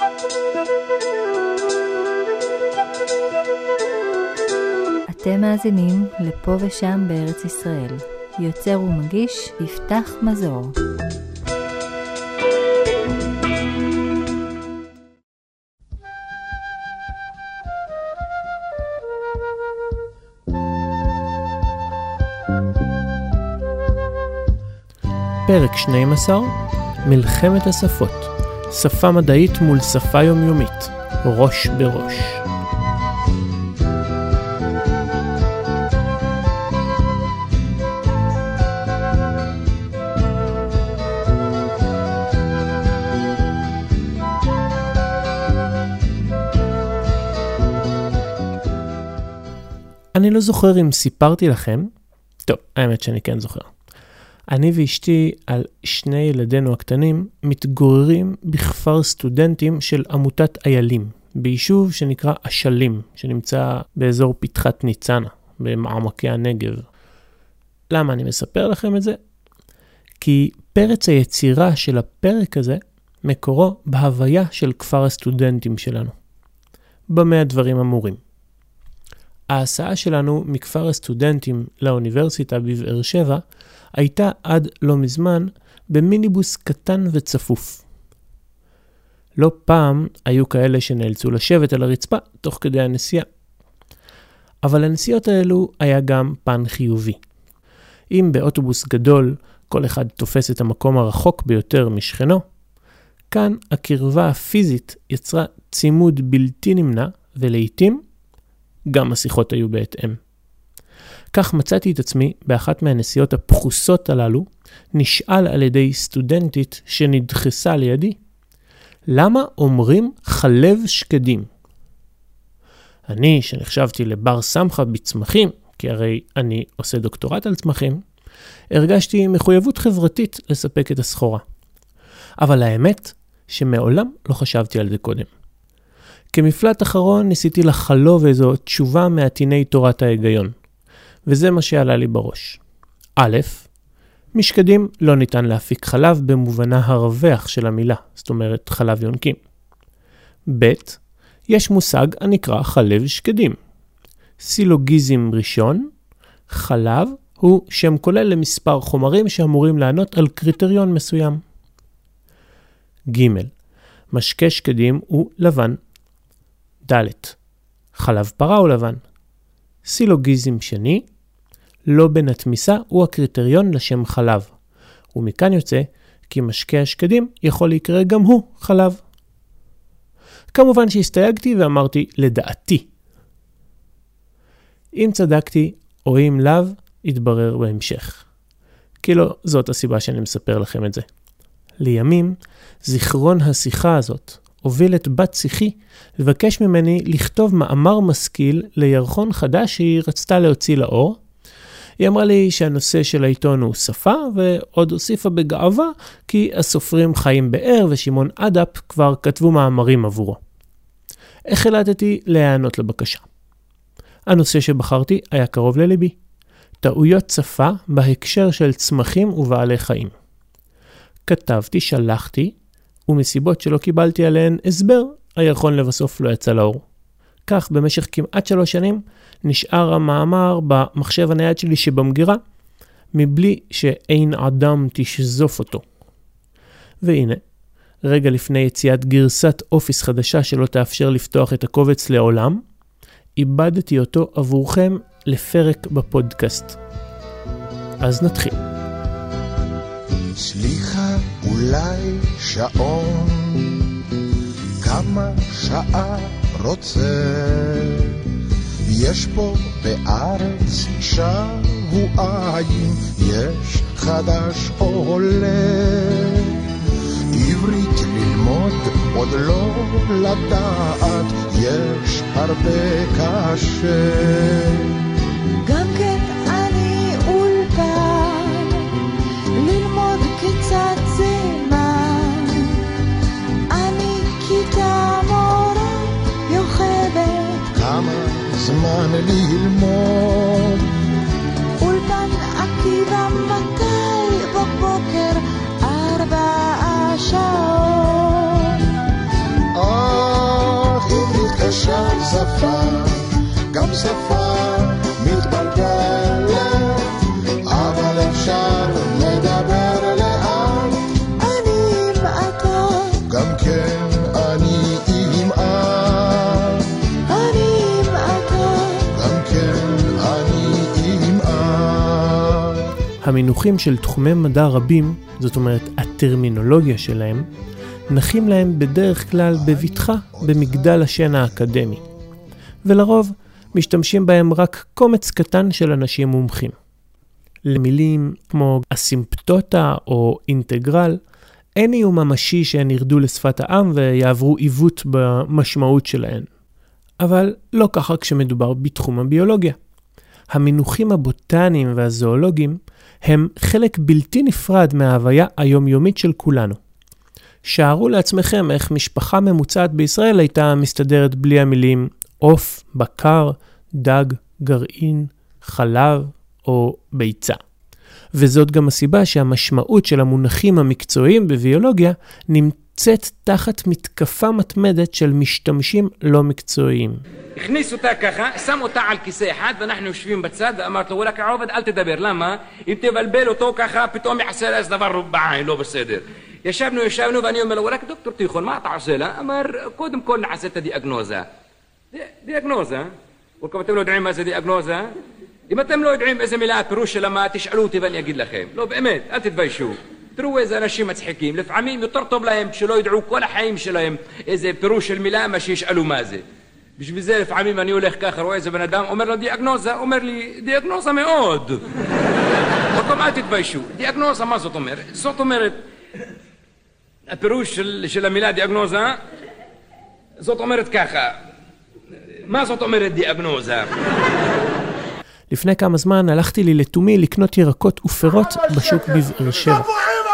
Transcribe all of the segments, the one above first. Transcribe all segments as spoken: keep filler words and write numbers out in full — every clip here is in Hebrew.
אתם מאזינים לפה ושם בארץ ישראל. יוצר ומגיש יפתח מזור. פרק שנים עשר, מלחמת השפות. שפה מדעית מול שפה יומיומית. ראש בראש. אני לא זוכר אם סיפרתי לכם, טוב, האמת שאני כן זוכר. אני ואשתי על שני ילדינו הקטנים מתגוררים בכפר סטודנטים של עמותת איילים, ביישוב שנקרא אשלים, שנמצא באזור פתחת ניצנה, במעמקי הנגב. למה אני מספר לכם את זה? כי פרץ היצירה של הפרק הזה מקורו בהוויה של כפר הסטודנטים שלנו. במה הדברים אמורים? ההסעה שלנו מכפר הסטודנטים לאוניברסיטה בבאר שבע הייתה עד לא מזמן במיניבוס קטן וצפוף. לא פעם היו כאלה שנאלצו לשבת על הרצפה תוך כדי הנסיעה. אבל הנסיעות האלו היה גם פן חיובי. אם באוטובוס גדול כל אחד תופס את המקום הרחוק ביותר משכנו, כאן הקרבה הפיזית יצרה צימוד בלתי נמנע ולעיתים גם השיחות היו בהתאם. כך מצאתי את עצמי באחת מהנסיעות הפחוסות הללו, נשאל על ידי סטודנטית שנדחסה לידי, למה אומרים חלב שקדים? אני, שנחשבתי לבר סמכה בצמחים, כי הרי אני עושה דוקטורט על צמחים, הרגשתי מחויבות חברתית לספק את הסחורה. אבל האמת שמעולם לא חשבתי על זה קודם. כמפלט אחרון ניסיתי לחלוב איזו תשובה מעטיני תורת ההיגיון. וזה מה שעלה לי בראש. א', משקדים לא ניתן להפיק חלב במובנה הרווח של המילה, זאת אומרת חלב יונקים. ב', יש מושג הנקרא חלב שקדים. סילוגיזם ראשון, חלב הוא שם כולל למספר חומרים שאמורים לענות על קריטריון מסוים. ג', משקה שקדים הוא לבן. ד', חלב פרה הוא לבן. סילוגיזם שני, לא בין התמיסה הוא הקריטריון לשם חלב. ומכאן יוצא כי משקה השקדים יכול להיקרא גם הוא חלב. כמובן שהסתייגתי ואמרתי לדעתי. אם צדקתי או אם לאו, יתברר בהמשך. כי לא זאת הסיבה שאני מספר לכם את זה. לימים, זיכרון השיחה הזאת הוביל את בת שיחי לבקש ממני לכתוב מאמר משכיל לירחון חדש שהיא רצתה להוציא לאור. היא אמרה לי שהנושא של העיתון הוא שפה, ועוד הוסיפה בגאווה כי הסופרים חיים באר ושמעון אדאפ כבר כתבו מאמרים עבורו. החלטתי להיענות לבקשה. הנושא שבחרתי היה קרוב לליבי. טעויות שפה בהקשר של צמחים ובעלי חיים. כתבתי, שלחתי, ומסיבות שלא קיבלתי עליהן הסבר, הירחון לבסוף לא יצא לאור. כך במשך כמעט שלוש שנים נשאר המאמר במחשב הנייד שלי שבמגירה, מבלי שאין אדם תשזוף אותו. והנה, רגע לפני יציאת גרסת אופיס חדשה שלא תאפשר לפתוח את הקובץ לעולם, איבדתי אותו עבורכם לפרק בפודקאסט. אז נתחיל. סליחה, אולי שעון, כמה שעה רוצה, יש פה בארץ שבועיים, יש חדש עולה, עברית ללמוד עוד לא לדעת, יש הרבה קשה. גם כן אני אולפן, ללמוד קצת זמן, אני כיתה מורה יוכבת, כמה זמן ללמוד, אולפן עקיבא מתי בבוקר ארבע שעות, שפה, גם שפה מתבלבלת, אבל אפשר לדבר לאט. אני ואתה, גם כן אני עם את, אני ואתה, גם כן אני עם את. המינוחים של תחומי מדע רבים, זאת אומרת הטרמינולוגיה שלהם, נחים להם בדרך כלל בבטחה במגדל השן האקדמי, ולרוב משתמשים בהם רק קומץ קטן של אנשים מומחים. למילים כמו אסימפטוטה או אינטגרל, אין איום ממשי שהן ירדו לשפת העם ויעברו עיוות במשמעות שלהן. אבל לא ככה כשמדובר בתחום הביולוגיה. המינוחים הבוטניים והזואולוגיים הם חלק בלתי נפרד מההוויה היומיומית של כולנו. שערו לעצמכם איך משפחה ממוצעת בישראל הייתה מסתדרת בלי המילים עוף, בקר, דג, גרעין, חלב או ביצה. וזאת גם הסיבה שהמשמעות של המונחים המקצועיים בביולוגיה נמצאת תחת מתקפה מתמדת של משתמשים לא מקצועיים. הכניס אותה ככה, שם אותה על כיסא אחד ואנחנו יושבים בצד ואמרת לו וואלק העובד אל תדבר, למה? אם תבלבל אותו ככה פתאום יחסר איזה דבר בעין, לא בסדר. ישבנו, ישבנו ואני אומר לו וואלק דוקטור תיכון מה אתה עושה לה? אמר קודם כל נעשה את הדיאגנוזה. דיאגנוזה? וכמה אתם לא יודעים מה זה דיאגנוזה? אם אתם לא יודעים איזה מילה הפירוש שלה מה תשאלו אותי ואני אגיד לכם. לא באמת, אל תתביישו. תראו איזה אנשים מצחיקים, לפעמים יותר טוב להם שלא ידעו כל החיים שלהם איזה פירוש של מילה מה שישאלו מה זה. בשביל זה לפעמים אני הולך ככה, רואה איזה בן אדם, אומר לו דיאגנוזה, אומר לי דיאגנוזה מאוד. מקום אל תתביישו. דיאגנוזה מה זאת אומרת? זאת אומרת, הפירוש של, של המילה דיאגנוזה, זאת אומרת ככה, מה זאת אומרת דיאגנוזה? לפני כמה זמן הלכתי לי לתומי לקנות ירקות ופירות בשוק בבאר שבע.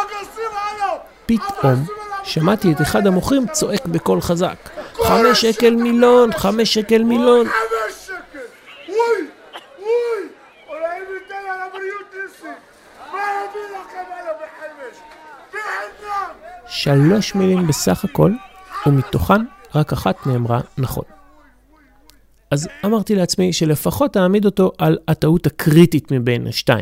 פתאום שמעתי את אחד המוכרים צועק בקול חזק. חמש שקל מילון, חמש שקל מילון. חמש שקל! וואי! וואי! אולי ניתן על הבריאות ניסי! מה הביא לכם עליו בחמש? בחינם! שלוש מילים בסך הכל, ומתוכן רק אחת נאמרה נכון. אז אמרתי לעצמי שלפחות תעמיד אותו על הטעות הקריטית מבין השתיים.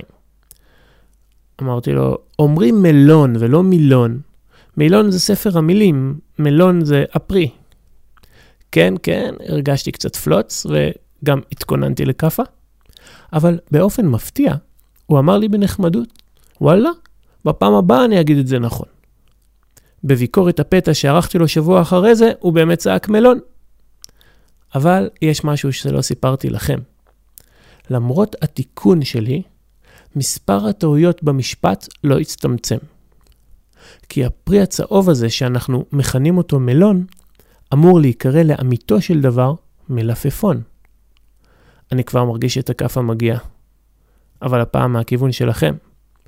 אמרתי לו, אומרים מלון ולא מילון. מילון זה ספר המילים, מלון זה הפרי. כן, כן, הרגשתי קצת פלוץ וגם התכוננתי לקפה. אבל באופן מפתיע, הוא אמר לי בנחמדות, וואלה, בפעם הבאה אני אגיד את זה נכון. בביקורת הפתע שערכתי לו שבוע אחרי זה, הוא באמת צעק מלון. אבל יש משהו שלא סיפרתי לכם. למרות התיקון שלי, מספר הטעויות במשפט לא הצטמצם. כי הפרי הצהוב הזה שאנחנו מכנים אותו מלון, אמור להיקרא לאמיתו של דבר מלפפון. אני כבר מרגיש את הכף המגיע, אבל הפעם מהכיוון שלכם.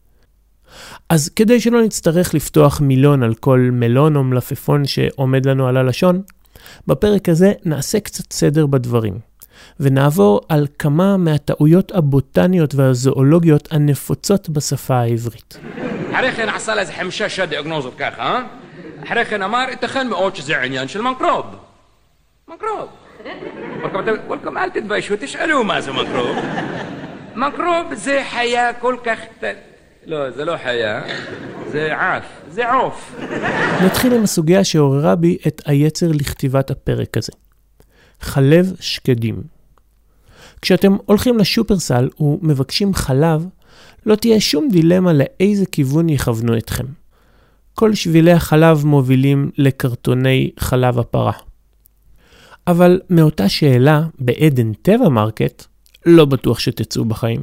אז כדי שלא נצטרך לפתוח מילון על כל מלון או מלפפון שעומד לנו על הלשון, בפרק הזה נעשה קצת סדר בדברים, ונעבור על כמה מהטעויות הבוטניות והזואולוגיות הנפוצות בשפה העברית. אחרי כן עשה לה איזה חמשה שד דיאגנוזות ככה, אחרי כן אמר, ייתכן מאוד שזה עניין של מיקרוב. מיקרוב. וולקום, אל תתביישו, תשאלו מה זה מיקרוב. מיקרוב זה חיה כל כך... לא, זה לא חיה, זה עף, זה עוף. נתחיל עם הסוגיה שעוררה בי את היצר לכתיבת הפרק הזה. חלב שקדים. כשאתם הולכים לשופרסל ומבקשים חלב, לא תהיה שום דילמה לאיזה כיוון יכוונו אתכם. כל שבילי החלב מובילים לקרטוני חלב הפרה. אבל מאותה שאלה, בעדן טבע מרקט, לא בטוח שתצאו בחיים.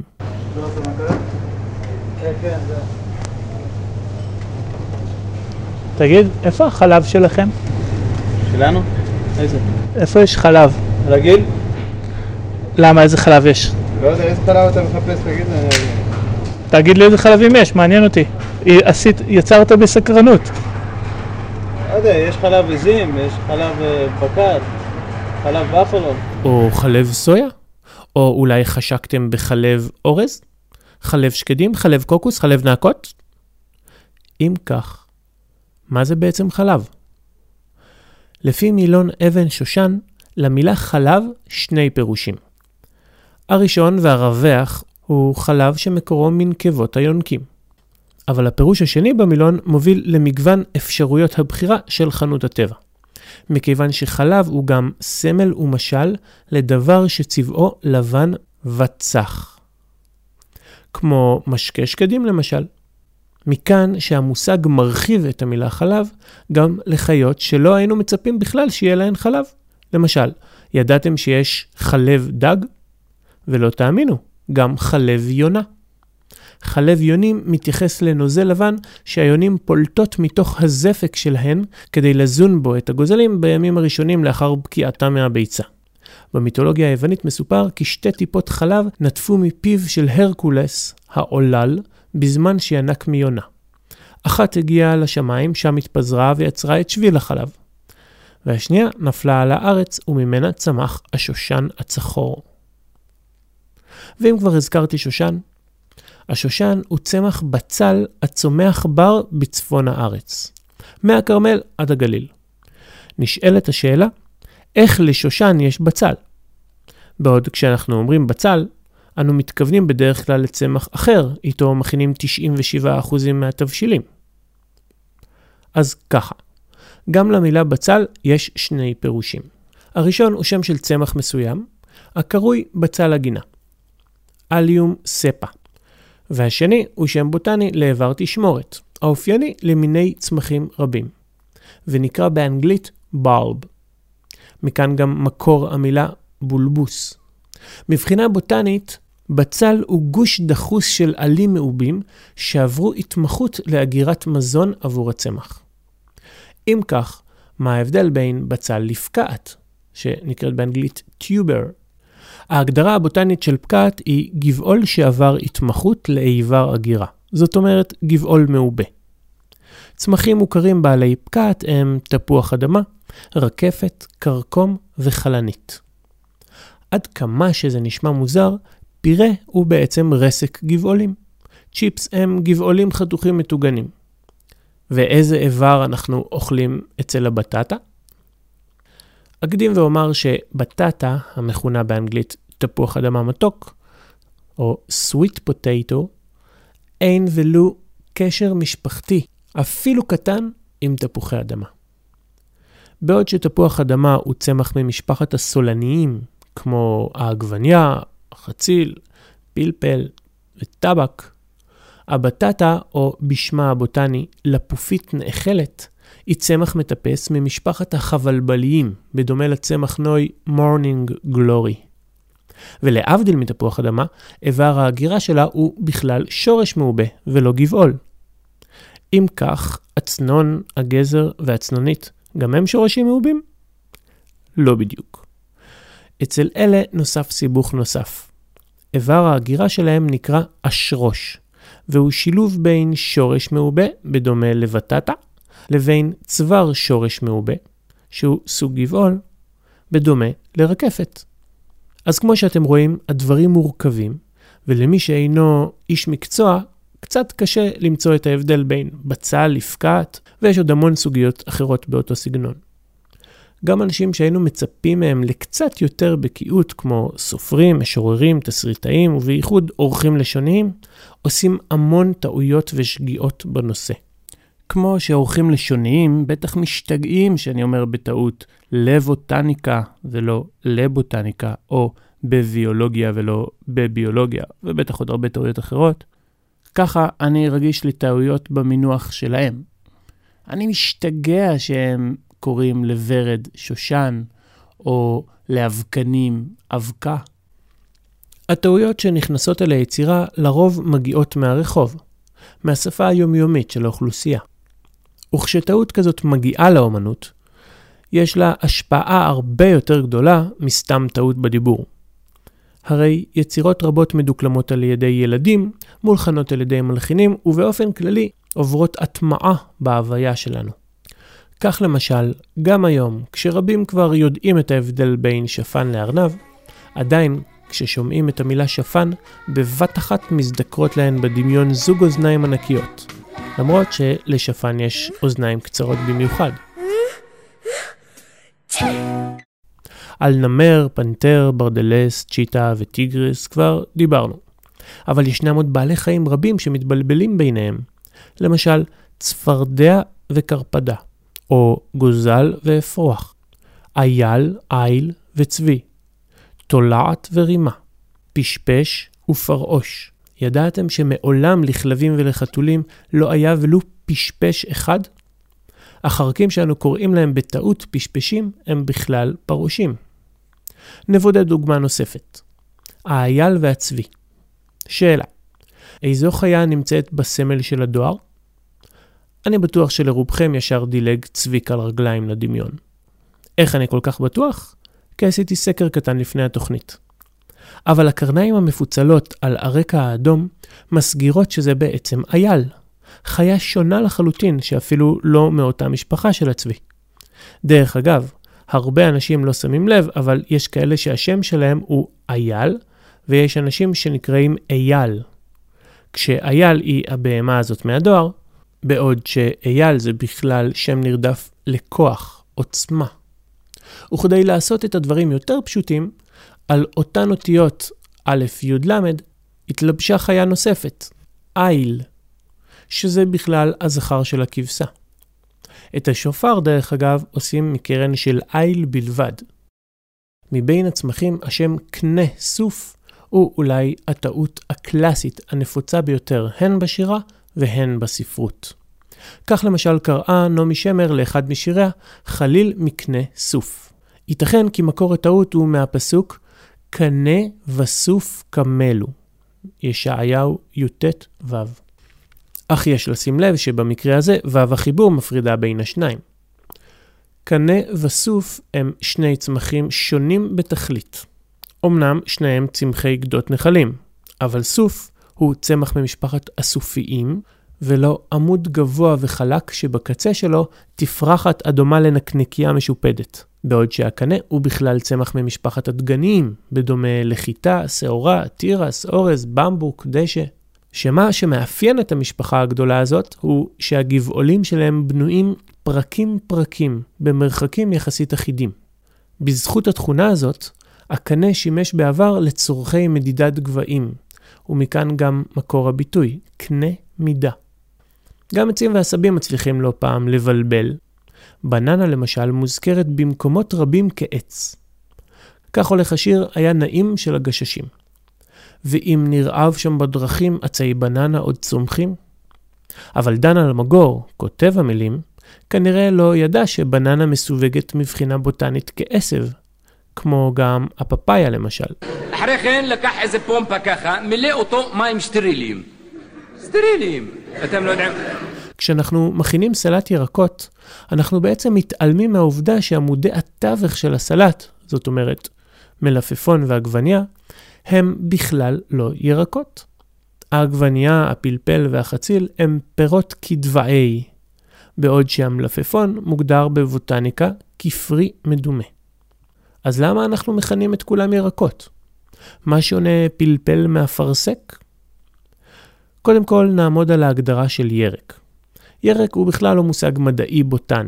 תגיד, איפה החלב שלכם? שלנו? איזה? איפה יש חלב? רגיל? למה, איזה חלב יש? לא יודע, איזה חלב אתה מחפש, תגיד לי. תגיד לי איזה חלבים יש, מעניין אותי. עשית, יצרת בסקרנות. לא יודע, יש חלב עזים, יש חלב בקר, חלב בפלו. או חלב סויה? או אולי חשקתם בחלב אורז? חלב שקדים, חלב קוקוס, חלב נעקות? אם כך, מה זה בעצם חלב? לפי מילון אבן שושן, למילה חלב שני פירושים. הראשון והרווח הוא חלב שמקורו מנקבות היונקים. אבל הפירוש השני במילון מוביל למגוון אפשרויות הבחירה של חנות הטבע. מכיוון שחלב הוא גם סמל ומשל לדבר שצבעו לבן וצח. כמו משקה שקדים למשל. מכאן שהמושג מרחיב את המילה חלב גם לחיות שלא היינו מצפים בכלל שיהיה להן חלב. למשל, ידעתם שיש חלב דג? ולא תאמינו, גם חלב יונה. חלב יונים מתייחס לנוזל לבן שהיונים פולטות מתוך הזפק שלהן כדי לזון בו את הגוזלים בימים הראשונים לאחר בקיעתם מהביצה. במיתולוגיה היוונית מסופר כי שתי טיפות חלב נטפו מפיו של הרקולס, העולל, בזמן שינק מיונה. אחת הגיעה לשמיים, שם התפזרה ויצרה את שביל החלב. והשנייה נפלה על הארץ וממנה צמח השושן הצחור. ואם כבר הזכרתי שושן, השושן הוא צמח בצל הצומח בר בצפון הארץ, מהכרמל עד הגליל. נשאלת השאלה, איך לשושן יש בצל? בעוד כשאנחנו אומרים בצל, אנו מתכוונים בדרך כלל לצמח אחר, איתו מכינים תשעים ושבעה אחוז מהתבשילים. אז ככה, גם למילה בצל יש שני פירושים. הראשון הוא שם של צמח מסוים, הקרוי בצל הגינה, אליום ספה. והשני הוא שם בוטני לאיבר תשמורת, האופייני למיני צמחים רבים, ונקרא באנגלית bulb. מכאן גם מקור המילה בולבוס. מבחינה בוטנית, בצל הוא גוש דחוס של עלים מעובים שעברו התמחות לאגירת מזון עבור הצמח. אם כך, מה ההבדל בין בצל לפקעת, שנקראת באנגלית tuber? ההגדרה הבוטנית של פקעת היא גבעול שעבר התמחות לאיבר אגירה. זאת אומרת, גבעול מעובה. צמחים מוכרים בעלי פקעת הם תפוח אדמה, רקפת, קרקום וחלנית. עד כמה שזה נשמע מוזר, פירה הוא בעצם רסק גבעולים. צ'יפס הם גבעולים חתוכים מטוגנים. ואיזה איבר אנחנו אוכלים אצל הבטטה? אקדים ואומר שבטטה, המכונה באנגלית תפוח אדמה מתוק, או sweet potato, אין ולו קשר משפחתי, אפילו קטן, עם תפוחי אדמה. בעוד שתפוח אדמה הוא צמח ממשפחת הסולניים, כמו העגבניה, חציל, פלפל וטבק, הבטטה, או בשמה הבוטני, לפופית נאכלת, היא צמח מטפס ממשפחת החבלבליים, בדומה לצמח נוי morning glory. ולהבדיל מתפוח אדמה, איבר ההגירה שלה הוא בכלל שורש מעובה ולא גבעול. אם כך, הצנון, הגזר והצנונית, גם הם שורשים מעובים? לא בדיוק. אצל אלה נוסף סיבוך נוסף. איבר ההגירה שלהם נקרא אשרוש, והוא שילוב בין שורש מעובה, בדומה לבטטה, לבין צוואר שורש מעובה, שהוא סוג גבעול, בדומה לרקפת. אז כמו שאתם רואים, הדברים מורכבים, ולמי שאינו איש מקצוע, קצת קשה למצוא את ההבדל בין בצל, לפקעת, ויש עוד המון סוגיות אחרות באותו סגנון. גם אנשים שהיינו מצפים מהם לקצת יותר בקיאות, כמו סופרים, משוררים, תסריטאים, ובייחוד אורחים לשוניים, עושים המון טעויות ושגיאות בנושא. כמו שאורחים לשוניים בטח משתגעים שאני אומר בטעות לבוטניקה ולא לבוטניקה, או בביולוגיה ולא בביולוגיה, ובטח עוד הרבה טעויות אחרות. ככה אני רגיש לטעויות במינוח שלהם. אני משתגע שהם קוראים לוורד שושן, או לאבקנים אבקה. הטעויות שנכנסות אל היצירה לרוב מגיעות מהרחוב, מהשפה היומיומית של האוכלוסייה. וכשטעות כזאת מגיעה לאומנות, יש לה השפעה הרבה יותר גדולה מסתם טעות בדיבור. הרי יצירות רבות מדוקלמות על ידי ילדים, מולחנות על ידי מלחינים, ובאופן כללי עוברות הטמעה בהוויה שלנו. כך למשל, גם היום, כשרבים כבר יודעים את ההבדל בין שפן לארנב, עדיין כששומעים את המילה שפן, בבת אחת מזדקרות להן בדמיון זוג אוזניים ענקיות, למרות שלשפן יש אוזניים קצרות במיוחד. על נמר, פנתר, ברדלס, צ'יטה וטיגרס כבר דיברנו. אבל ישנם עוד בעלי חיים רבים שמתבלבלים ביניהם. למשל, צפרדע וקרפדה, או גוזל ואפרוח, אייל, איל וצבי, תולעת ורימה, פשפש ופרעוש. ידעתם שמעולם לכלבים ולחתולים לא היה ולו פשפש אחד? החרקים שאנו קוראים להם בטעות פשפשים הם בכלל פרושים. נבודד דוגמה נוספת. האייל והצבי. שאלה, איזו חיה נמצאת בסמל של הדואר? אני בטוח שלרובכם ישר דילג צביק על רגליים לדמיון. איך אני כל כך בטוח? כי עשיתי סקר קטן לפני התוכנית. אבל הקרניים המפוצלות על הרקע האדום מסגירות שזה בעצם אייל. חיה שונה לחלוטין שאפילו לא מאותה משפחה של הצבי. דרך אגב, הרבה אנשים לא שמים לב, אבל יש כאלה שהשם שלהם הוא אייל, ויש אנשים שנקראים אייל. כשאייל היא הבהמה הזאת מהדואר, בעוד שאייל זה בכלל שם נרדף לכוח, עוצמה. וכדי לעשות את הדברים יותר פשוטים, על אותן אותיות א' י' ל' התלבשה חיה נוספת, איל, שזה בכלל הזכר של הכבשה. את השופר דרך אגב עושים מקרן של איל בלבד. מבין הצמחים השם קנה סוף הוא אולי הטעות הקלאסית הנפוצה ביותר הן בשירה והן בספרות. כך למשל קראה נעמי שמר לאחד משיריה חליל מקנה סוף. ייתכן כי מקור הטעות הוא מהפסוק קנה וסוף כמלו. ישעיהו י"ט ו'. אך יש לשים לב שבמקרה הזה ו' החיבור מפרידה בין השניים. קנה וסוף הם שני צמחים שונים בתכלית. אמנם שניהם צמחי גדות נחלים, אבל סוף הוא צמח ממשפחת הסופיים, ולא עמוד גבוה וחלק שבקצה שלו תפרחת הדומה לנקניקיה משופדת. בעוד שהקנה הוא בכלל צמח ממשפחת הדגניים, בדומה לחיטה, שעורה, תירס, אורז, במבוק, דשא. שמה שמאפיין את המשפחה הגדולה הזאת הוא שהגבעולים שלהם בנויים פרקים פרקים, במרחקים יחסית אחידים. בזכות התכונה הזאת, הקנה שימש בעבר לצורכי מדידת גבעים, ומכאן גם מקור הביטוי, קנה מידה. גם עצים ועשבים מצליחים לא פעם לבלבל. בננה למשל מוזכרת במקומות רבים כעץ. כך הולך השיר היה נעים של הגששים. ואם נרעב שם בדרכים עצי בננה עוד צומחים? אבל דן אלמגור, כותב המילים, כנראה לא ידע שבננה מסווגת מבחינה בוטנית כעשב, כמו גם הפפאיה למשל. אחרי כן לקח איזה פומפה ככה, מילא אותו מים סטריליים. סטריליים. אתם לא יודעים. כשאנחנו מכינים סלט ירקות, אנחנו בעצם מתעלמים מהעובדה שעמודי התווך של הסלט, זאת אומרת מלפפון ועגבניה, הם בכלל לא ירקות. העגבניה, הפלפל והחציל הם פירות כדבעי, בעוד שהמלפפון מוגדר בבוטניקה כפרי מדומה. אז למה אנחנו מכנים את כולם ירקות? מה שונה פלפל מהפרסק? קודם כל נעמוד על ההגדרה של ירק. ירק הוא בכלל לא מושג מדעי בוטני.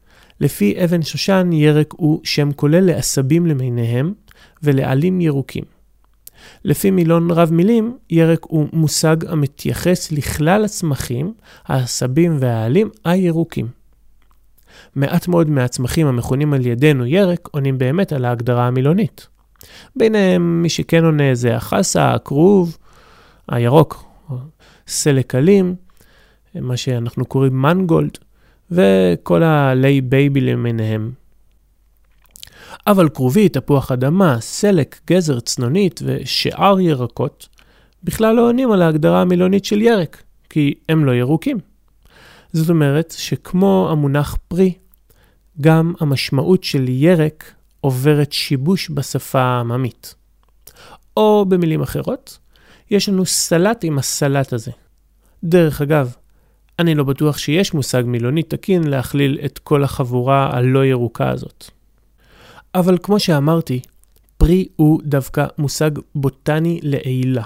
לפי אבן שושן, ירק הוא שם כולל לעשבים למיניהם ולעלים ירוקים. לפי מילון רב מילים, ירק הוא מושג המתייחס לכלל הצמחים, העשבים והעלים הירוקים. מעט מאוד מהצמחים המכונים על ידינו ירק עונים באמת על ההגדרה המילונית. ביניהם מי שכן עונה זה החסה, הכרוב, הירוק, סלק אלים, מה שאנחנו קוראים מנגולד, וכל הלי בייבי למיניהם. אבל כרובי, תפוח אדמה, סלק, גזר, צנונית ושאר ירקות בכלל לא עונים על ההגדרה המילונית של ירק, כי הם לא ירוקים. זאת אומרת שכמו המונח פרי, גם המשמעות של ירק עוברת שיבוש בשפה העממית. או במילים אחרות, יש לנו סלט עם הסלט הזה. דרך אגב, אני לא בטוח שיש מושג מילוני תקין להכליל את כל החבורה הלא ירוקה הזאת. אבל כמו שאמרתי, פרי הוא דווקא מושג בוטני לעילה.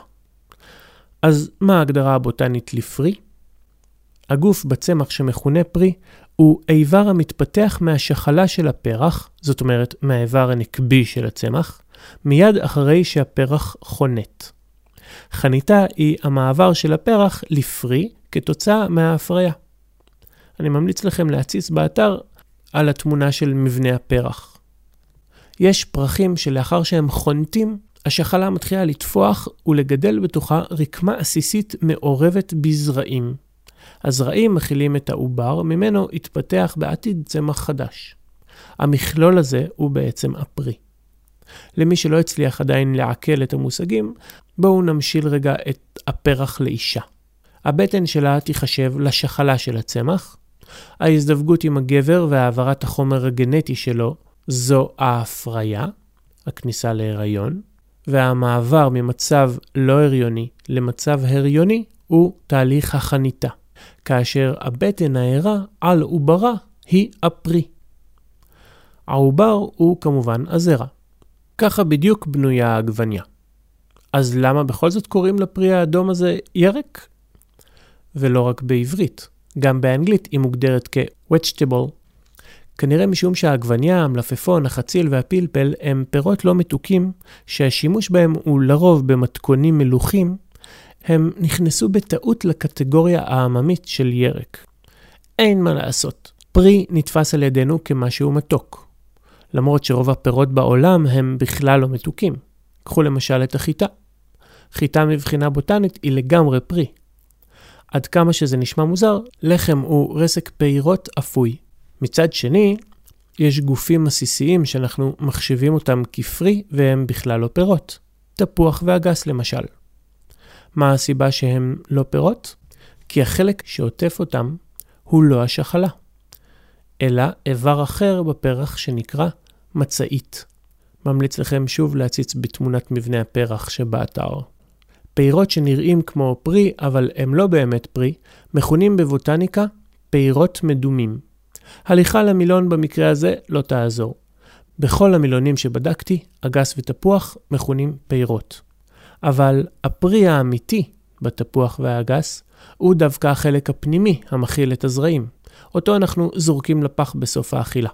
אז מה ההגדרה הבוטנית לפרי? הגוף בצמח שמכונה פרי הוא איבר המתפתח מהשחלה של הפרח, זאת אומרת מהאיבר הנקבי של הצמח, מיד אחרי שהפרח חונת. חניתה היא המעבר של הפרח לפרי כתוצאה מההפריה. אני ממליץ לכם להציץ באתר על התמונה של מבנה הפרח. יש פרחים שלאחר שהם חונתים, השחלה מתחילה לתפוח ולגדל בתוכה רקמה עסיסית מעורבת בזרעים. הזרעים מכילים את העובר, ממנו יתפתח בעתיד צמח חדש. המכלול הזה הוא בעצם הפרי. למי שלא הצליח עדיין לעכל את המושגים, בואו נמשיל רגע את הפרח לאישה. הבטן שלה תיחשב לשחלה של הצמח. ההזדווגות עם הגבר והעברת החומר הגנטי שלו זו ההפריה, הכניסה להיריון, והמעבר ממצב לא הריוני למצב הריוני הוא תהליך החניתה, כאשר הבטן הערה על עוברה היא הפרי. העובר הוא כמובן הזרע. ככה בדיוק בנויה העגבניה. אז למה בכל זאת קוראים לפרי האדום הזה ירק? ולא רק בעברית, גם באנגלית היא מוגדרת כ-vegetable. כנראה משום שהעגבניה, המלפפון, החציל והפלפל הם פירות לא מתוקים, שהשימוש בהם הוא לרוב במתכונים מלוכים, הם נכנסו בטעות לקטגוריה העממית של ירק. אין מה לעשות. פרי נתפס על ידינו כמשהו מתוק. למרות שרוב הפירות בעולם הם בכלל לא מתוקים. קחו למשל את החיטה. חיטה מבחינה בוטנית היא לגמרי פרי. עד כמה שזה נשמע מוזר, לחם הוא רסק פירות אפוי. מצד שני, יש גופים עסיסיים שאנחנו מחשיבים אותם כפרי והם בכלל לא פירות. תפוח ואגס למשל. מה הסיבה שהם לא פירות? כי החלק שעוטף אותם הוא לא השחלה, אלא איבר אחר בפרח שנקרא מצאית. ממליץ לכם שוב להציץ בתמונת מבנה הפרח שבאתר. פירות שנראים כמו פרי, אבל הם לא באמת פרי, מכונים בבוטניקה פירות מדומים. הליכה למילון במקרה הזה לא תעזור. בכל המילונים שבדקתי, אגס ותפוח מכונים פירות. אבל הפרי האמיתי בתפוח והאגס הוא דווקא החלק הפנימי המכיל את הזרעים. אותו אנחנו זורקים לפח בסוף האכילה.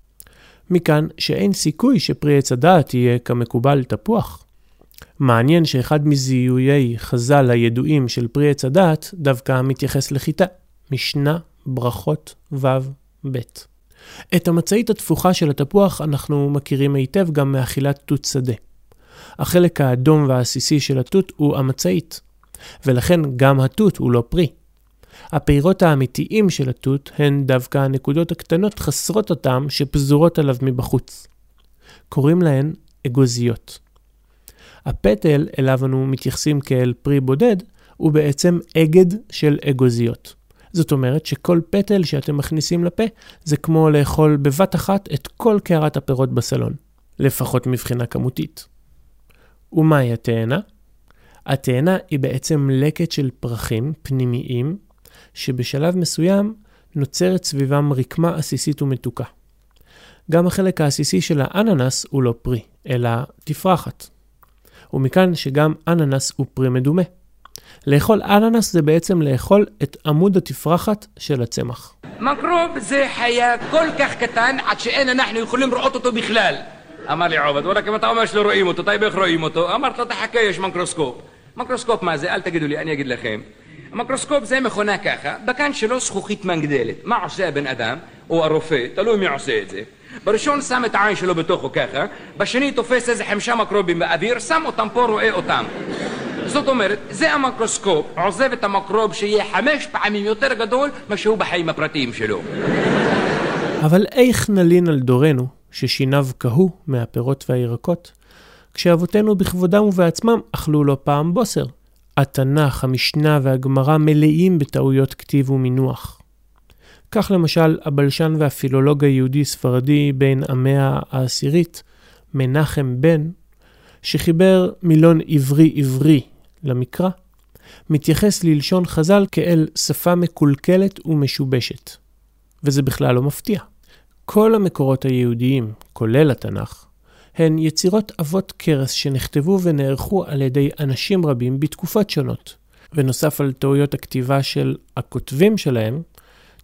מכאן שאין סיכוי שפרי עץ הדעת יהיה כמקובל תפוח. מעניין שאחד מזיהויי חז"ל הידועים של פרי עץ הדעת דווקא מתייחס לחיטה. משנה ברכות ו' ב'. את המצאית התפוחה של התפוח אנחנו מכירים היטב גם מאכילת תות שדה. החלק האדום והעסיסי של התות הוא המצאית, ולכן גם התות הוא לא פרי. הפירות האמיתיים של התות הן דווקא הנקודות הקטנות חסרות אותם שפזורות עליו מבחוץ. קוראים להן אגוזיות. הפטל אליו אנו מתייחסים כאל פרי בודד הוא בעצם אגד של אגוזיות. זאת אומרת שכל פטל שאתם מכניסים לפה זה כמו לאכול בבת אחת את כל קערת הפירות בסלון, לפחות מבחינה כמותית. ומהי התאנה? התאנה היא בעצם לקט של פרחים פנימיים שבשלב מסוים נוצרת סביבם רקמה עסיסית ומתוקה. גם החלק העסיסי של האננס הוא לא פרי, אלא תפרחת. ומכאן שגם אננס הוא פרי מדומה. לאכול אננס זה בעצם לאכול את עמוד התפרחת של הצמח. מקרוב זה חיה כל כך קטן עד שאין אנחנו יכולים לראות אותו בכלל. אמר לי עובד, וואלה, כמה אתה אומר שלא רואים אותו, טייב איך רואים אותו? אמרת לו, תחכה, יש מיקרוסקופ. מיקרוסקופ מה זה? אל תגידו לי, אני אגיד לכם. המיקרוסקופ זה מכונה ככה, בכאן שלו זכוכית מגדלת. מה עושה הבן אדם, או הרופא, תלוי מי עושה את זה. בראשון שם את העין שלו בתוכו ככה, בשני תופס איזה חמישה מיקרובים באוויר, שם אותם פה, רואה אותם. זאת אומרת, זה המיקרוסקופ, עוזב את המיקרוב שיהיה חמש פעמים יותר גדול מה שהוא בחיים הפרטיים שלו. אבל איך נלין על דורנו ששיניו קהו מהפירות והירקות, כשאבותינו בכבודם ובעצמם אכלו לא פעם בוסר. התנ"ך, המשנה והגמרא מלאים בטעויות כתיב ומינוח. כך למשל הבלשן והפילולוג היהודי ספרדי בין המאה העשירית, מנחם בן, שחיבר מילון עברי עברי למקרא, מתייחס ללשון חז"ל כאל שפה מקולקלת ומשובשת. וזה בכלל לא מפתיע. כל המקורות היהודיים, כולל התנ"ך, הן יצירות אבות קרס שנכתבו ונערכו על ידי אנשים רבים בתקופות שונות. ונוסף על טעויות הכתיבה של הכותבים שלהם,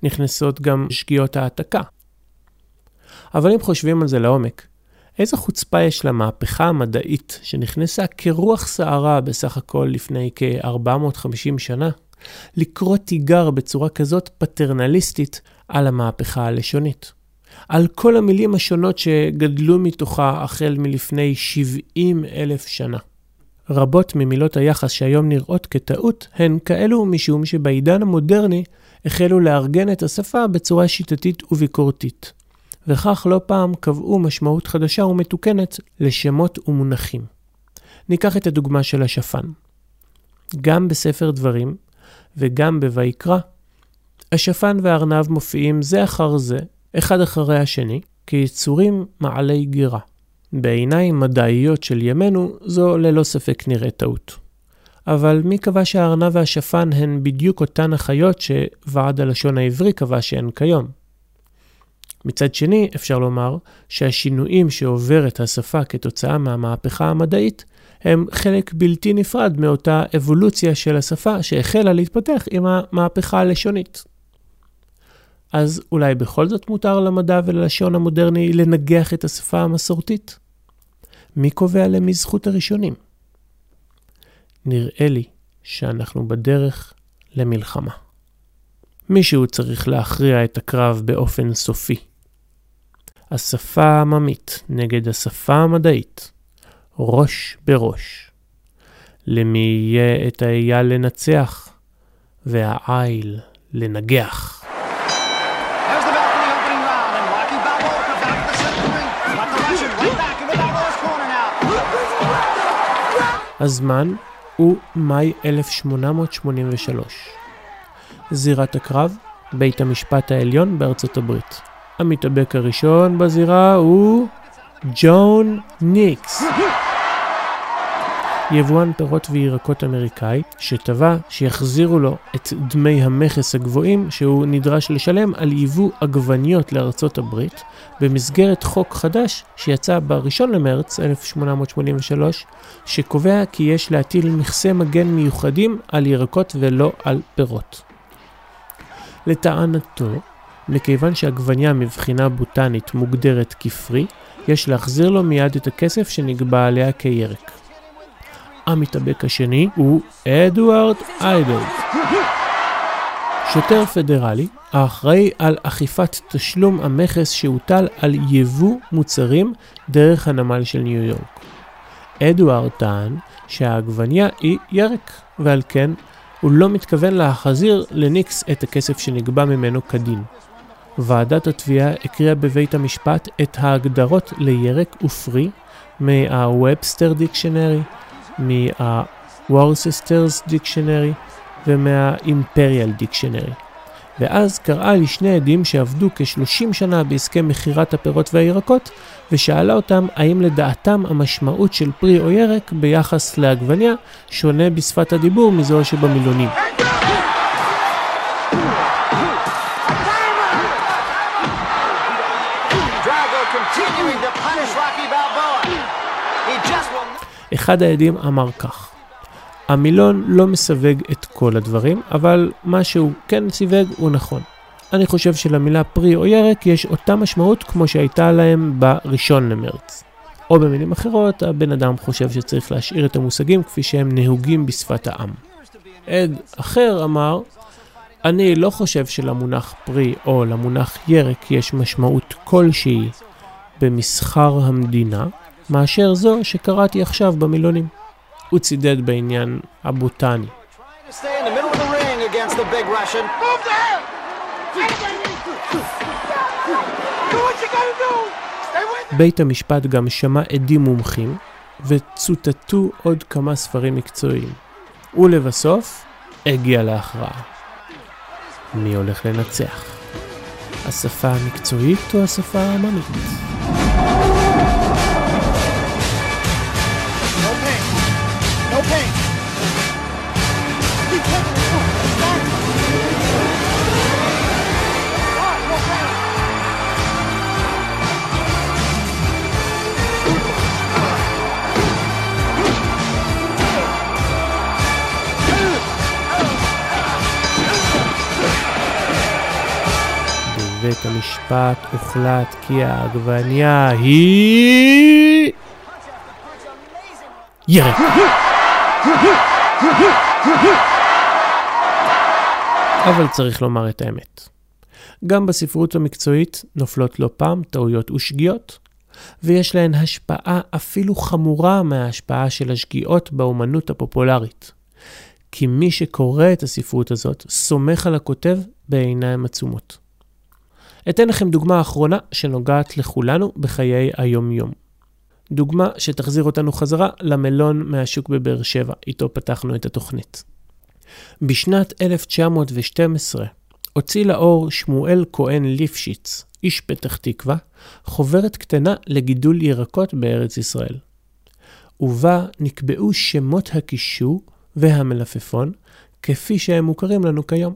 נכנסות גם שגיאות העתקה. אבל אם חושבים על זה לעומק, איזו חוצפה יש למהפכה המדעית שנכנסה כרוח סערה בסך הכל לפני כ-ארבע מאות וחמישים שנה, לקרוא תיגר בצורה כזאת פטרנליסטית על המהפכה הלשונית. על כל המילים השונות שגדלו מתוכה החל מלפני שבעים אלף שנה. רבות ממילות היחס שהיום נראות כטעות הן כאלו משום שבעידן המודרני החלו לארגן את השפה בצורה שיטתית וביקורתית. וכך לא פעם קבעו משמעות חדשה ומתוקנת לשמות ומונחים. ניקח את הדוגמה של השפן. גם בספר דברים וגם בויקרא, השפן והארנב מופיעים זה אחר זה, אחד אחרי השני, כיצורים מעלי גירה. בעיניים מדעיות של ימינו זו ללא ספק נראית טעות. אבל מי קבע שהארנב והשפן הן בדיוק אותן החיות שוועד הלשון העברי קבע שהן כיום? מצד שני, אפשר לומר שהשינויים שעוברת השפה כתוצאה מהמהפכה המדעית הם חלק בלתי נפרד מאותה אבולוציה של השפה שהחלה להתפתח עם המהפכה הלשונית. אז אולי בכל זאת מותר למדע וללשון המודרני לנגח את השפה המסורתית? מי קובע למי זכות הראשונים? נראה לי שאנחנו בדרך למלחמה. מישהו צריך להכריע את הקרב באופן סופי. השפה העממית נגד השפה המדעית, ראש בראש. למי יהיה את האייל לנצח והעיל לנגח. הזמן הוא מאי אלף שמונה מאות שמונים ושלוש. זירת הקרב, בית המשפט העליון בארצות הברית. המתאבק הראשון בזירה הוא ג'ון ניקס. יבואן פירות וירקות אמריקאי שטבע שיחזירו לו את דמי המכס הגבוהים שהוא נדרש לשלם על ייבוא עגבניות לארצות הברית במסגרת חוק חדש שיצא בראשון למרץ אלף שמונה מאות שמונים ושלוש שקובע כי יש להטיל מכסי מגן מיוחדים על ירקות ולא על פירות. לטענתו, מכיוון שעגבניה מבחינה בוטנית מוגדרת כפרי, יש להחזיר לו מיד את הכסף שנקבע עליה כירק. המתאבק השני הוא אדוארד איידלס. שוטר פדרלי האחראי על אכיפת תשלום המכס שהוטל על יבוא מוצרים דרך הנמל של ניו יורק. אדוארד טען שהעגבניה היא ירק, ועל כן הוא לא מתכוון להחזיר לניקס את הכסף שנקבע ממנו כדין. ועדת התביעה הקריאה בבית המשפט את ההגדרות לירק ופרי מה-Webster Dictionary, מה-Worcester's Dictionary ומה-Imperial Dictionary. ואז קראה לי שני עדים שעבדו כ-שלושים שנה בעסקי מחירת הפירות והירקות, ושאלה אותם האם לדעתם המשמעות של פרי או ירק ביחס לעגבניה שונה בשפת הדיבור מזו שבמילונים. אחד העדים אמר כך: המילון לא מסווג את כל הדברים, אבל מה שהוא כן סיווג הוא נכון. אני חושב שלמילה פרי או ירק יש אותה משמעות כמו שהייתה להם בראשון למרץ. או במילים אחרות, הבן אדם חושב שצריך להשאיר את המושגים כפי שהם נהוגים בשפת העם. עד אחר אמר, אני לא חושב שלמונח פרי או למונח ירק יש משמעות כלשהי במסחר המדינה, מאשר זו שקראתי עכשיו במילונים. הוא צידד בעניין הבוטני. בית המשפט גם שמע עדים מומחים וצוטטו עוד כמה ספרים מקצועיים. ולבסוף הגיע להכרעה. מי הולך לנצח? השפה המקצועית או השפה העממית? המשפט הוחלט כי העגבניה היא... ירק. אבל צריך לומר את האמת. גם בספרות המקצועית נופלות לא פעם טעויות ושגיאות, ויש להן השפעה אפילו חמורה מההשפעה של השגיאות באומנות הפופולרית. כי מי שקורא את הספרות הזאת סומך על הכותב בעיניים עצומות. אתן לכם דוגמה אחרונה שנוגעת לכולנו בחיי היום-יום. דוגמה שתחזיר אותנו חזרה למלון מהשוק בבאר שבע, איתו פתחנו את התוכנית. בשנת אלף תשע מאות ושתים עשרה הוציא לאור שמואל כהן ליפשיץ, איש פתח תקווה, חוברת קטנה לגידול ירקות בארץ ישראל. ובה נקבעו שמות הקישור והמלפפון כפי שהם מוכרים לנו כיום.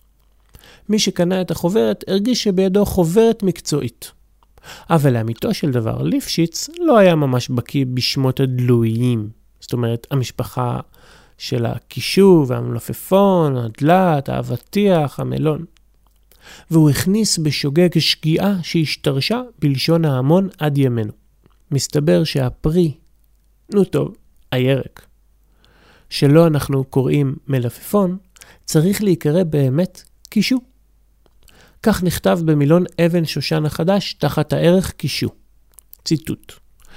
מי שקנה את החוברת הרגיש שבידו חוברת מקצועית. אבל לאמיתו של דבר, ליפשיץ לא היה ממש בקיא בשמות הדלויים. זאת אומרת, המשפחה של הקישור והמלפפון, הדלת, האבטיח, המלון. והוא הכניס בשוגג שגיאה שהשתרשה בלשון ההמון עד ימינו. מסתבר שהפרי, נו טוב, הירק, שלא אנחנו קוראים מלפפון, צריך להיקרא באמת קישור. כך נכתב במילון אבן שושן החדש תחת הערך קישור. ציטוט: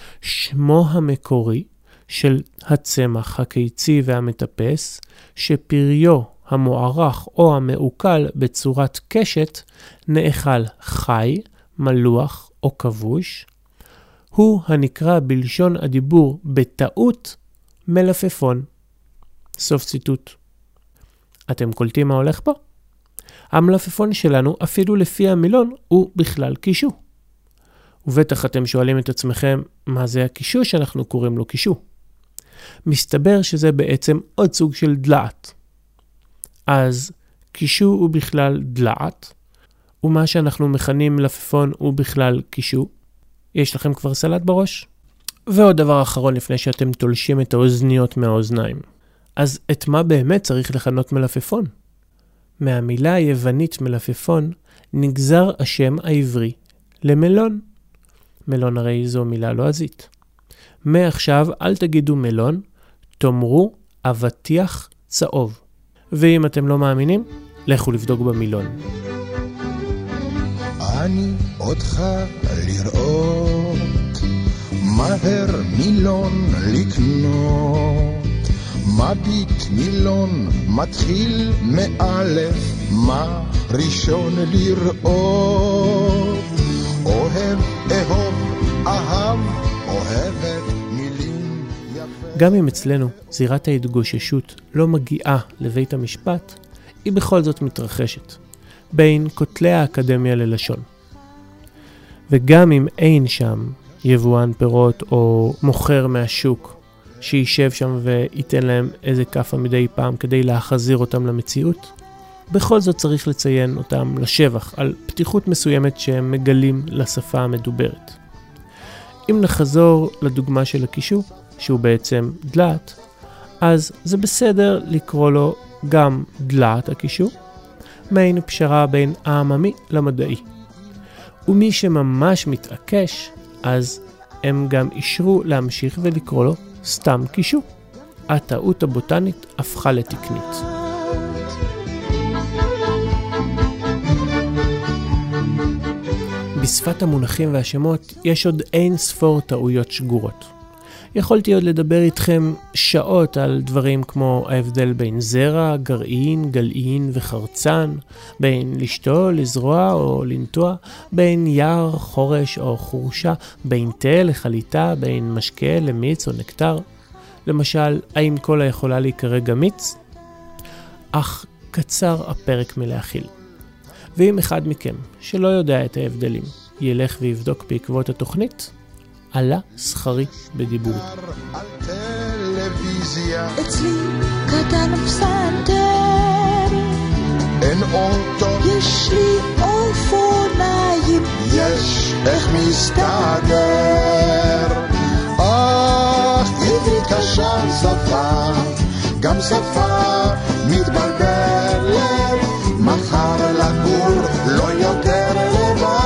שמו המקורי של הצמח הקיצי והמטפס, שפריו המוערך או המעוקל בצורת קשת נאכל חי, מלוח או כבוש, הוא הנקרא בלשון הדיבור בטעות מלפפון. סוף ציטוט. אתם קולטים מה הולך פה? המלפפון שלנו, אפילו לפי המילון, הוא בכלל קישור. ובטח אתם שואלים את עצמכם, מה זה הקישור שאנחנו קוראים לו קישור? מסתבר שזה בעצם עוד סוג של דלעת. אז קישור הוא בכלל דלעת, ומה שאנחנו מכנים מלפפון הוא בכלל קישור. יש לכם כבר סלט בראש? ועוד דבר אחרון לפני שאתם תולשים את האוזניות מהאוזניים. אז את מה באמת צריך לכנות מלפפון? מהמילה היוונית מלפפון נגזר השם העברי למלון. מלון הרי זו מילה לועזית. מעכשיו אל תגידו מלון, תאמרו אבטיח צהוב. ואם אתם לא מאמינים, לכו לבדוק במילון. אני אותך לראות, מהר מילון לקנות, מביט מילון מתחיל מאלף, מה ראשון לראות, אוהב, אהוב, אהב, אוהבת מילים יפה. גם אם אצלנו זירת ההתגוששות לא מגיעה לבית המשפט, היא בכל זאת מתרחשת, בין כותלי האקדמיה ללשון. וגם אם אין שם יבואן פירות או מוכר מהשוק שישב שם וייתן להם איזה כפה מדי פעם כדי להחזיר אותם למציאות, בכל זאת צריך לציין אותם לשבח על פתיחות מסוימת שהם מגלים לשפה המדוברת. אם נחזור לדוגמה של הקישור, שהוא בעצם דלעת, אז זה בסדר לקרוא לו גם דלעת הקישור, מעין פשרה בין העממי למדעי. ומי שממש מתעקש, אז הם גם אישרו להמשיך ולקרוא לו סתם קישור. הטעות הבוטנית הפכה לתקנית. בשפת המונחים והשמות יש עוד אין ספור טעויות שגורות. יכולתי עוד לדבר איתכם שעות על דברים כמו ההבדל בין זרע, גרעין, גלעין וחרצן, בין לשתול, לזרוע או לנטוע, בין יער, חורש או חורשה, בין תה לחליטה, בין משקה למיץ או נקטר. למשל, האם קולה יכולה להיקרא גם מיץ? אך קצר הפרק מלהכיל. ואם אחד מכם שלא יודע את ההבדלים ילך ויבדוק בעקבות התוכנית, עלה שכרי בדיבור. על טלוויזיה אצלי קטן פסנתר, אין אוטו, יש לי אופניים, יש איך מסתדר. אך עברית קשה שפה, גם שפה מתבלבלת, מחר לגור לא יותר לבד.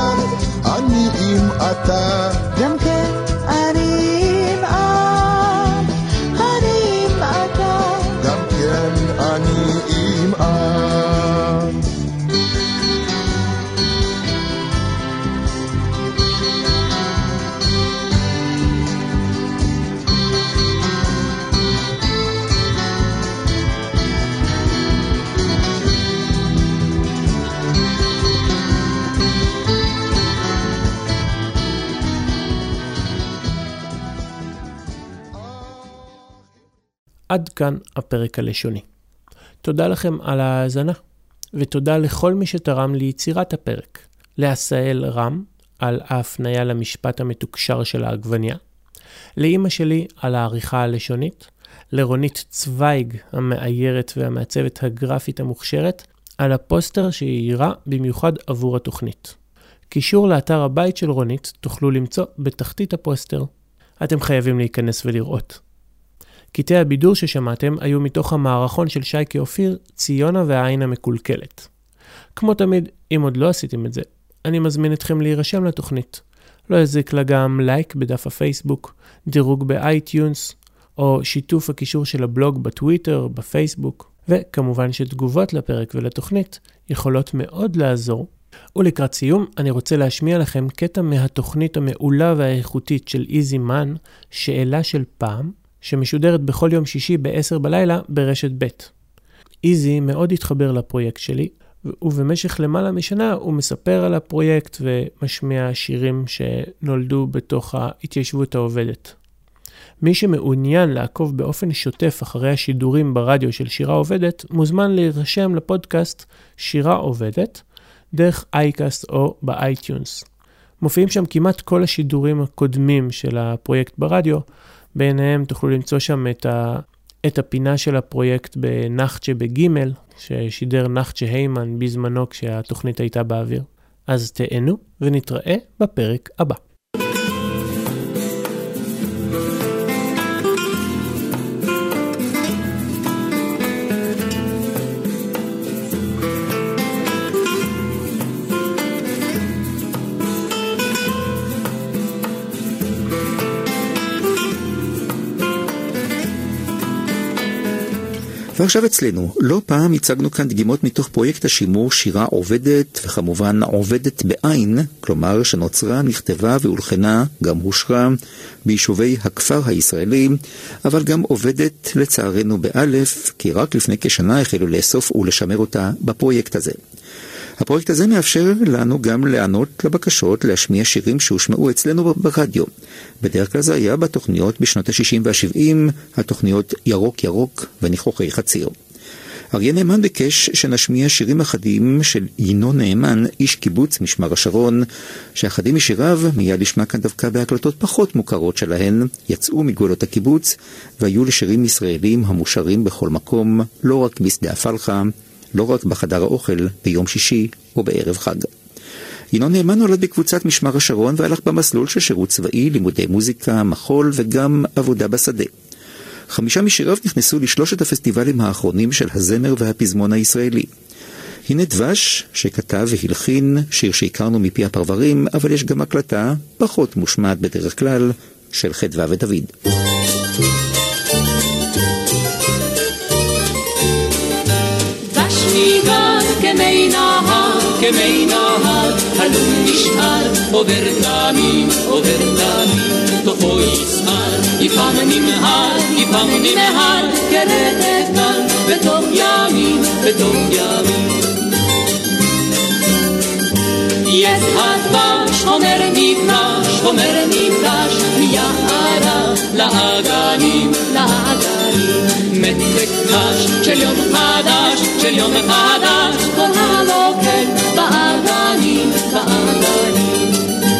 עד כאן הפרק הלשוני. תודה לכם על ההאזנה, ותודה לכל מי שתרם ליצירת הפרק. לעשאל רם על ההפניה למשפט המתוקשר של העגבניה, לאמא שלי על העריכה הלשונית, לרונית צוויג המאיירת והמעצבת הגרפית המוכשרת, על הפוסטר שהיא עירה במיוחד עבור התוכנית. קישור לאתר הבית של רונית תוכלו למצוא בתחתית הפוסטר. אתם חייבים להיכנס ולראות. קטעי הבידור ששמעתם היו מתוך המערכון של שייקה אופיר, ציונה והעין המקולקלת. כמו תמיד, אם עוד לא עשיתם את זה, אני מזמין אתכם להירשם לתוכנית. לא יזיק לה גם לייק בדף הפייסבוק, דירוג באייטיונס, או שיתוף הקישור של הבלוג בטוויטר, בפייסבוק, וכמובן שתגובות לפרק ולתוכנית יכולות מאוד לעזור. ולקראת סיום, אני רוצה להשמיע לכם קטע מהתוכנית המעולה והאיכותית של איזי מן, שאלה של פעם, שמשודרת בכל יום שישי ב-עשר בלילה ברשת ב'. איזי מאוד התחבר לפרויקט שלי, ובמשך למעלה משנה הוא מספר על הפרויקט ומשמיע שירים שנולדו בתוך ההתיישבות העובדת. מי שמעוניין לעקוב באופן שוטף אחרי השידורים ברדיו של שירה עובדת, מוזמן להירשם לפודקאסט שירה עובדת, דרך אייקאסט או באייטיונס. מופיעים שם כמעט כל השידורים הקודמים של הפרויקט ברדיו, ביניהם תוכלו למצוא שם את, ה... את הפינה של הפרויקט בנחצ'ה בגימל, ששידר נחצ'ה היימן בזמנו כשהתוכנית הייתה באוויר. אז תהנו ונתראה בפרק הבא. ועכשיו אצלנו, לא פעם הצגנו כאן דגימות מתוך פרויקט השימור שירה עובדת, וכמובן עובדת בעין, כלומר שנוצרה, נכתבה והולחנה, גם הושרה, ביישובי הכפר הישראלי, אבל גם עובדת לצערנו באלף, כי רק לפני כשנה החלו לאסוף ולשמר אותה בפרויקט הזה. הפרויקט הזה מאפשר לנו גם לענות לבקשות להשמיע שירים שהושמעו אצלנו ברדיו. בדרך כלל זה היה בתוכניות בשנות ה-שישים וה-שבעים, התוכניות ירוק ירוק וניחוחי חציר. אריה נאמן ביקש שנשמיע שירים אחדים של ינון נאמן, איש קיבוץ משמר השרון, שאחדים משיריו מיד נשמע כאן דווקא בהקלטות פחות מוכרות שלהן, יצאו מגבולות הקיבוץ והיו לשירים ישראלים המושרים בכל מקום, לא רק בשדה הפלחה, לא רק בחדר האוכל ביום שישי או בערב חג. ינון נאמן נולד בקבוצת משמר השרון והלך במסלול של שירות צבאי, לימודי מוזיקה, מחול וגם עבודה בשדה. חמישה משיריו נכנסו לשלושת הפסטיבלים האחרונים של הזמר והפזמון הישראלי. הנה דבש שכתב והלחין, שיר שהכרנו מפי הפרברים, אבל יש גם הקלטה, פחות מושמעת בדרך כלל, של חדווה ודוד. כמי נהר, כמי נהר, הלום נשאר, עובר דמים, עובר דמים, תוכו יסער, יפעם נמהר, יפעם נמהר, כרדת כאן, בתוך ימים, בתוך ימים. יש הדבש, אומר נפרש, אומר נפרש, מיערה, לאגנים, לאגנים, מתק קש של יום חדש, של יום חדש, כל הלוקל באגנים, באגנים.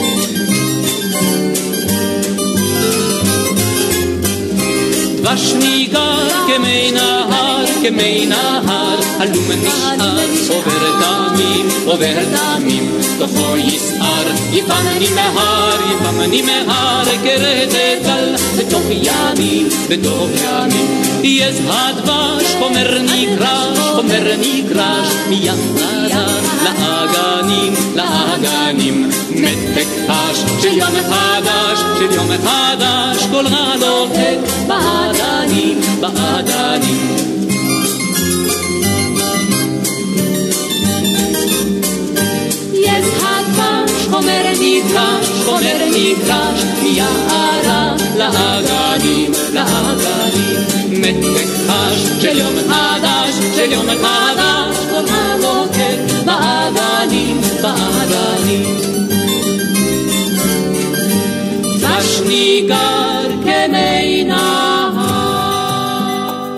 דבש ניגר כמי נהר, כמי נהר, הלום נשאר, עובר דמים, עובר דמים, תוכו יסער, יפעם נמהר, יפעם נמהר, כרדת גל, בתוך ימים, בתוך ימים. יש הדבש, חומר נגרש, חומר נגרש, מיערה, לאגנים, לאגנים, מתק קש של יום חדש, של יום חדש, כל הלוקק באגנים, באגנים. יש הדבש, חומר נגרש, חומר נגרש, מיערה, לאגנים, לאגנים, מתק קש של יום חדש, של יום חדש, כל הלוקק באגנים, באגנים. דבש ניגר כמי נהר.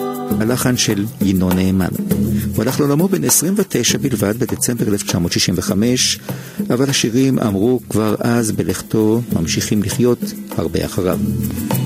הלחן של ינון נאמן. הוא הלך לעולמו בן עשרים ותשע בלבד בדצמבר אלף תשע מאות שישים וחמש, אבל השירים אמרו כבר אז בלכתו ממשיכים לחיות הרבה אחריו.